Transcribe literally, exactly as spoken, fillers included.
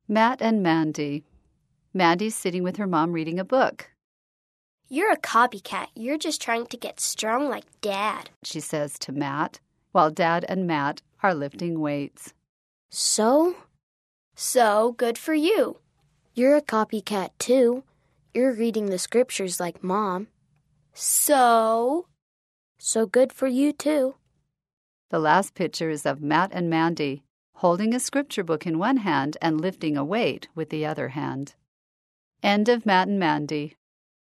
Matt and Mandy. Mandy's sitting with her mom reading a book. "You're a copycat. You're just trying to get strong like Dad," she says to Matt, while Dad and Matt are lifting weights. So? So, good for you. You're a copycat, too. You're reading the scriptures like Mom. So? So good for you, too. The last picture is of Matt and Mandy, holding a scripture book in one hand and lifting a weight with the other hand. End of Matt and Mandy.